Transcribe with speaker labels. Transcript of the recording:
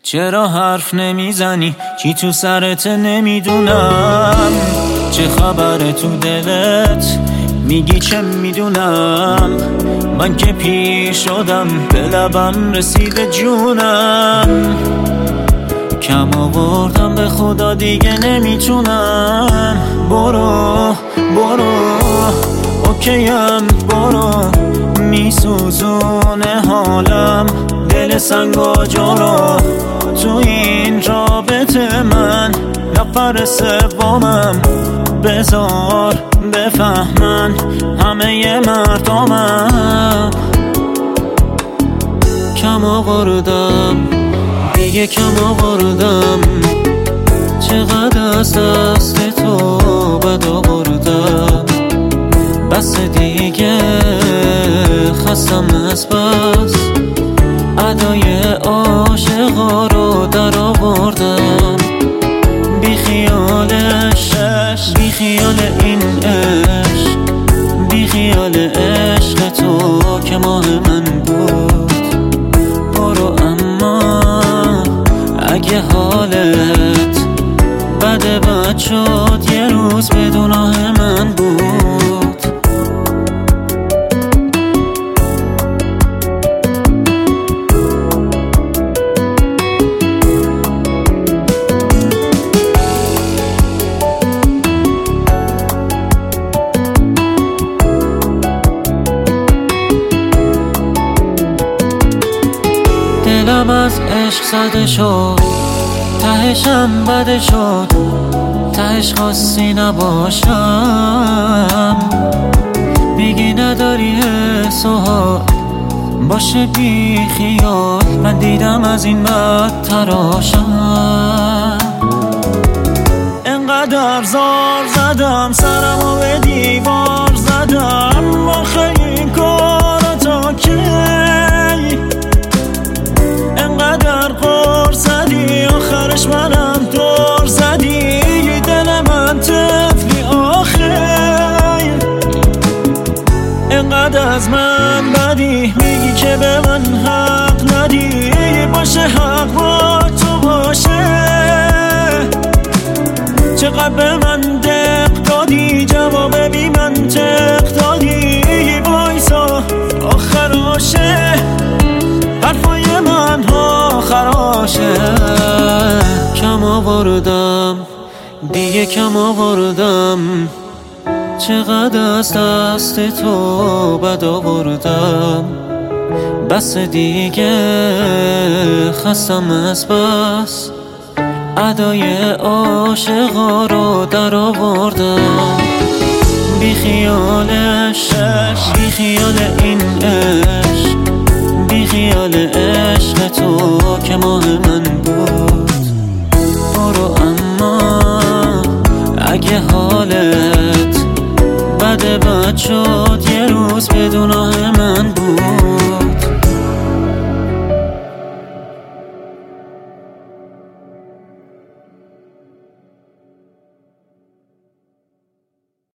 Speaker 1: چرا حرف نمیزنی؟ چی تو سرت نمیدونم. چه خبره تو دلت؟ میگی چه میدونم. من که پیر شدم، به لبم رسیده جونم. کم آوردم به خدا دیگه نمیتونم. برو اوکیم، برو. میسوزونه حالم دل سنگ و جورو. تو این رابطه من نفر سومم. بذار بفهمن همه مردمم. کم آوردم دیگه، کم آوردم. چقدر از دست تو بد آوردم. بس دیگه خستم از بس. ادای عاشقا رو در آوردم. بی خیالش، بی خیال این عشق، بی خیال عشق تو که ماه من بود. برو اما اگه حالت بد شد، یه روز بدون آه من بود. دلم از عشق زده شد، تهشم بده شد. تهش خواستی نباشم. میگی نداری حس و حال، باشه بی خیال. من دیدم از این بد تراشم. انقدر زار زدم سرمو به دیوار زدم. آخه این کارا تا کی؟ انقدر قرص زدی آخرش منم دور زدی. دل من طفلی آخر. انقدر از من بدی، میگی که به من حق ندی. باشه حق با تو باشه. چقدر به من دق دادی، جواب بی منطق دادی. وایسا آخراشه، حرفای من ها خراشه. کم آوردم دیگه، کم آوردم. چقدر از دست تو بد آوردم. بس دیگه خستم از بس. ادای عاشقا رو در آوردم. بی خیالش، بی خیال این عشق، بی خیال عشق تو که ماه من بود. برو اما اگه حالت بد شد، یه روز بدون آه من بود.